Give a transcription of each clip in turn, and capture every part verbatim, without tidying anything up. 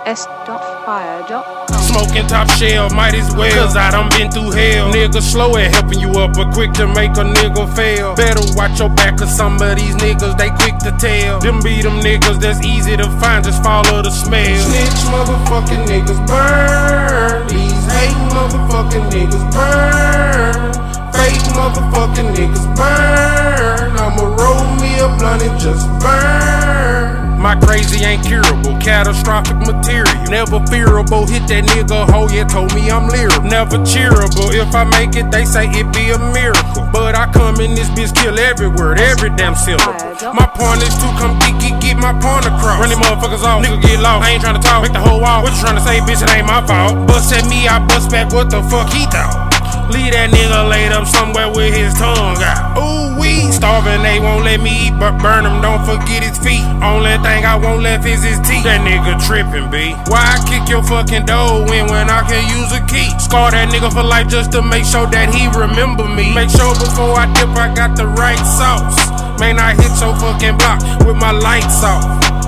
s dot fire dot com. Smoking top shelf, might as well, cause I done been through hell. Niggas slow at helping you up, but quick to make a nigga fail. Better watch your back, cause some of these niggas, they quick to tell. Them be them niggas that's easy to find, just follow the smell. Snitch motherfucking niggas burn. These hate motherfucking niggas burn. Fake motherfucking niggas burn. I'ma roll me a blunt and just burn. My crazy ain't curable, catastrophic material. Never fearable, hit that nigga hoe, yeah, told me I'm lyrical. Never cheerable, if I make it, they say it be a miracle. But I come in this bitch, kill every word, every damn syllable. My point is to come get, get, get my point across. Run these motherfuckers off, nigga get lost. I ain't tryna talk, make the whole wall. What you tryna say, bitch, it ain't my fault. Bust at me, I bust back, what the fuck he thought? Leave that nigga laid up somewhere with his tongue out. Ooh, we starving, they won't let me eat, but burn him, don't forget his feet. Only thing I won't left is his teeth. That nigga trippin', B. Why I kick your fucking door in when I can use a key? Scar that nigga for life just to make sure that he remember me. Make sure before I dip I got the right sauce. Man, I hit your fucking block with my lights off.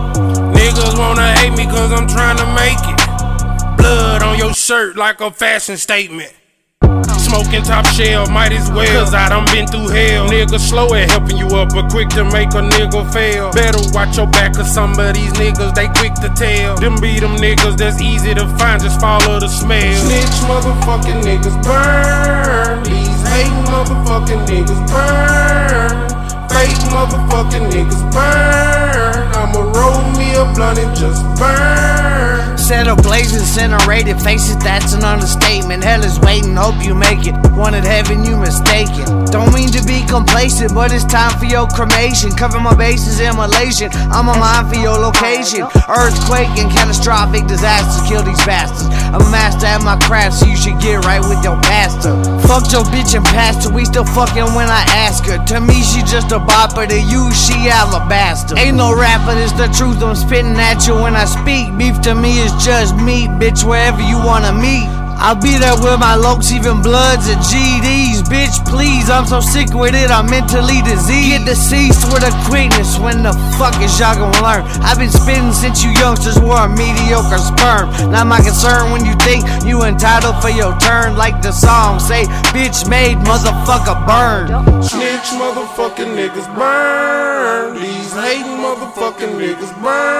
Niggas wanna hate me cause I'm trying to make it. Blood on your shirt like a fashion statement. Smoking top shelf, might as well, cause I done been through hell. Niggas slow at helping you up, but quick to make a nigga fail. Better watch your back, cause some of these niggas, they quick to tell. Them be them niggas that's easy to find, just follow the smell. Snitch motherfucking niggas burn. These hate motherfucking niggas burn. Fake motherfucking niggas burn. I'ma roll me a blunt and just burn. Set ablaze, incinerated faces, that's an understatement. Hell is waiting, hope you make it. Wanted heaven, you mistaken. Don't mean to be complacent, but it's time for your cremation. Cover my bases, immolation. I'm a mind for your location. Earthquake and catastrophic disasters kill these bastards. I'm a master at my craft, so you should get right with your pastor. Fucked your bitch and pastor, we still fucking when I ask her. To me, she just a bopper, to you, she alabaster. Ain't no rapper, it's the truth, I'm spitting at you when I speak. Beef to me is just meat, bitch, wherever you wanna meet. I'll be there with my lokes, even bloods and G Ds. Bitch, please, I'm so sick with it, I'm mentally diseased. Get deceased with a quickness, when the fuck is y'all gonna learn? I've been spitting since you youngsters were a mediocre sperm. Not my concern when you think you entitled for your turn. Like the song say, bitch made, motherfucker burn. Snitch motherfucking niggas burn. These hating motherfucking niggas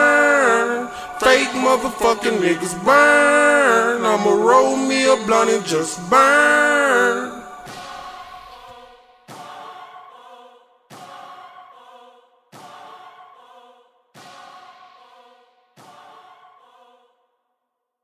burn. Fake motherfucking niggas burn. I'ma roll me a blunt and just burn.